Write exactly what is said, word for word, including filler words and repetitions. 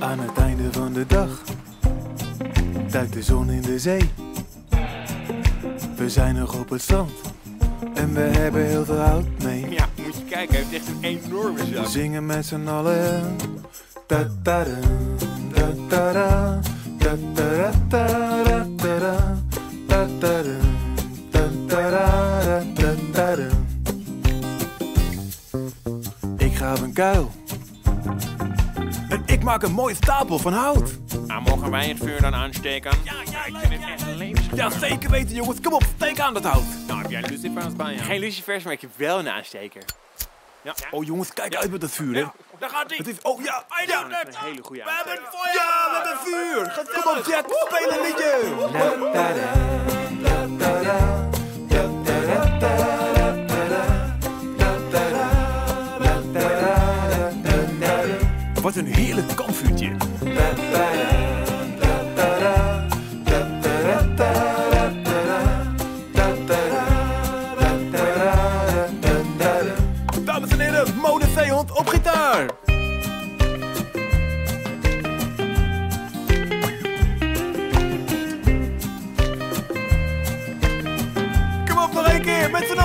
Aan het einde van de dag duikt de zon in de zee. We zijn nog op het strand en we hebben heel veel hout mee. Ja, moet je kijken, hij heeft echt een enorme We zak. zingen met z'n allen. Ta ta da, ta ta da, ta ta da, ta ta da, ta ta da, ta ta da, ta ta da. Ik ga op een kuil en ik maak een mooie stapel van hout. Nou, mogen wij het vuur dan aansteken? Ja, ja, ik vind het echt levensgevaarlijk. Ja, zeker weten jongens. Kom op, steek aan dat hout. Nou, heb jij lucifers bij je? Geen lucifers, maar ik heb wel een aansteker. Ja. Oh jongens, kijk uit met dat vuur, hè. Ja, daar gaat hij. Het is, oh ja, ja. Nou, dat is een hele goede We aansteker. hebben fire! Ja, we hebben vuur! Kom op Jack, speel een liedje! Wat een heerlijk kampvuurtje! Dames en heren, Mode Zeehond op gitaar! Kom op, nog een keer, met z'n